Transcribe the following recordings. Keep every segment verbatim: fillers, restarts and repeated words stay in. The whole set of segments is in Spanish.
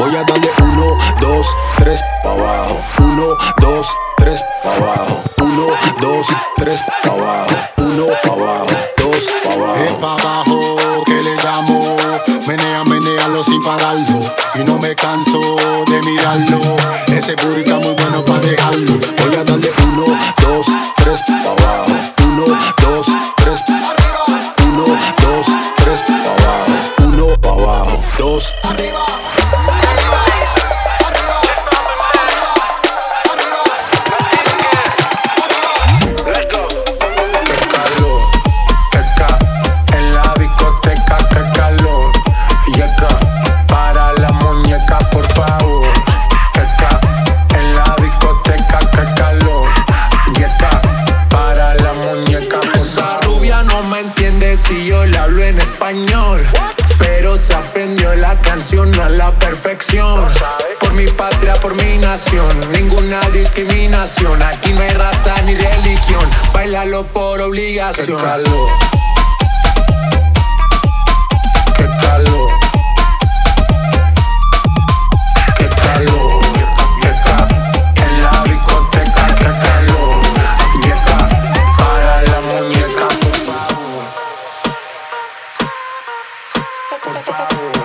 Voy a darle uno, dos, tres pa' abajo. Uno, dos, tres pa' abajo. Uno, dos, tres pa' abajo. Uno pa' abajo, dos pa' abajo. Es pa' abajo que le damos. Menea, menealo sin pararlo. Y no me canso de mirarlo. Ese booty está muy bueno pa' dejarlo. Voy a darle uno, dos, tres pa' abajo. Uno, dos, tres pa' abajo. Uno, dos, tres pa' abajo. Uno pa' abajo, dos. Arriba. Si yo le hablo en español, pero se aprendió la canción a la perfección. Por mi patria, por mi nación, ninguna discriminación. Aquí no hay raza ni religión, bailalo por obligación. Qué calor, qué calor, qué calor, qué calor. En la discoteca, qué calor. Llega para la muñeca, por favor. Por favor.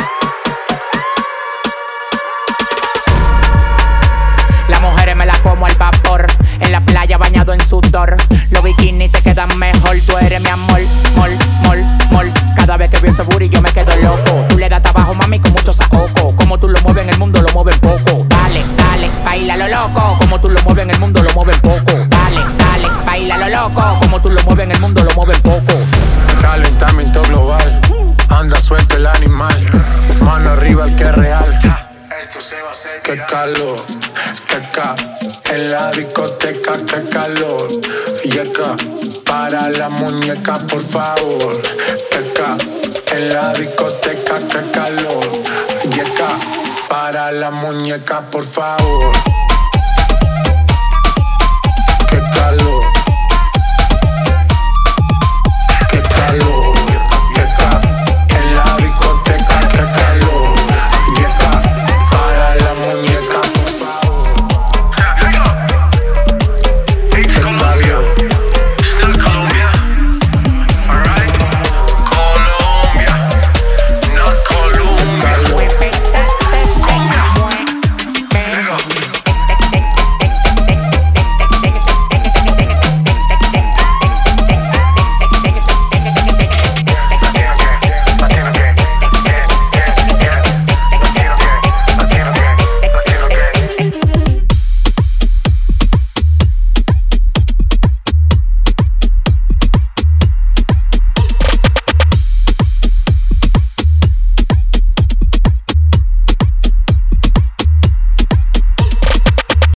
Las mujeres me las como al vapor. En la playa bañado en sudor. Los bikinis te quedan mejor. Tú eres mi amor, mol, mol, mol. Cada vez que veo ese booty yo me quedo loco. Tú le das trabajo, mami, con mucho saoco. Como tú lo mueves en el mundo, lo mueves poco. Dale, dale, baila lo loco. Como tú lo mueves en el mundo, lo mueves poco. Dale, dale, baila lo loco. Como tú lo mueves en el mundo, lo mueves poco. Calentamiento global. Anda suelto el animal, mano arriba el que es real. Qué calor, qué ca, en la discoteca, qué calor. Yeca, para la muñeca, por favor. Qué ca, en la discoteca, qué calor. Yeca, para la muñeca, por favor.